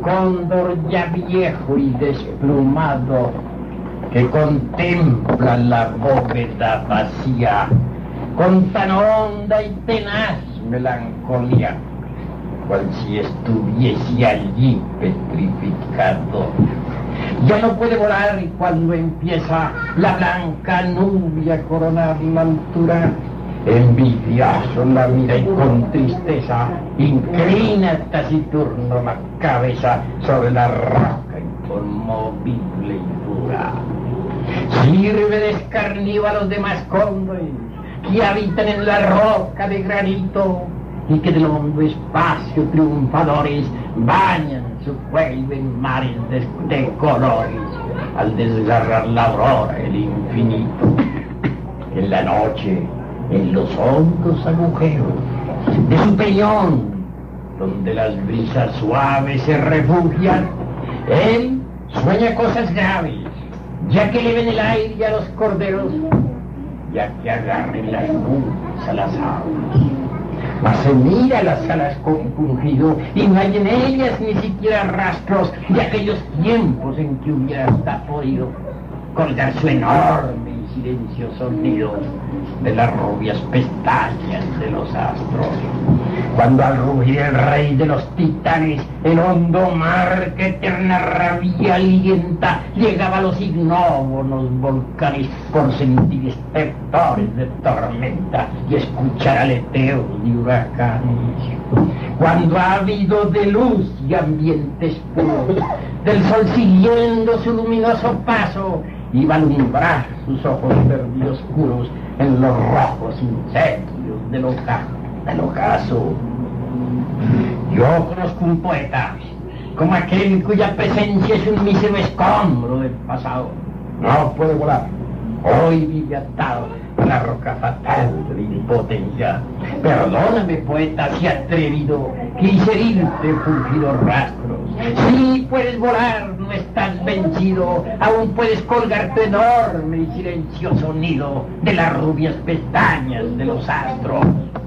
cóndor ya viejo y desplumado que contempla la bóveda vacía con tan honda y tenaz melancolía, cual si estuviese allí petrificado. Ya no puede volar y cuando empieza la blanca nube a coronar la altura, envidioso la mira y con tristeza inclina taciturno la cabeza sobre la roca inconmovible y dura. Sirve de escarnio a los demás cóndores que habitan en la roca de granito y que del hondo espacio triunfadores bañan su cuello en mares de colores al desgarrar la aurora el infinito. En la noche, en los hondos agujeros de su peñón, donde las brisas suaves se refugian, él sueña cosas graves, ya que le ven el aire a los corderos, ya que agarren las nubes a las aves. Mas se mira las alas compungido y no hay en ellas ni siquiera rastros de aquellos tiempos en que hubiera hasta podido colgar su enorme y silencioso nido de las rubias pestañas de los astros. Cuando al rugir el rey de los titanes, el hondo mar que eterna rabia alienta, llegaba a los ignóbonos volcanes por sentir estertores de tormenta y escuchar aleteos de huracanes. Cuando ha habido de luz y ambientes puros, del sol siguiendo su luminoso paso, iba a alumbrar sus ojos verdes oscuros en los rojos incendios del ocaso. Yo conozco un poeta, como aquel cuya presencia es un mísero escombro del pasado. No puede volar, hoy vive atado a la roca fatal de impotencia. Perdóname, poeta, si atrevido quise herirte fulgidos rastros. Sí puedes volar, no estás vencido, aún puedes colgar tu enorme y silencioso nido de las rubias pestañas de los astros.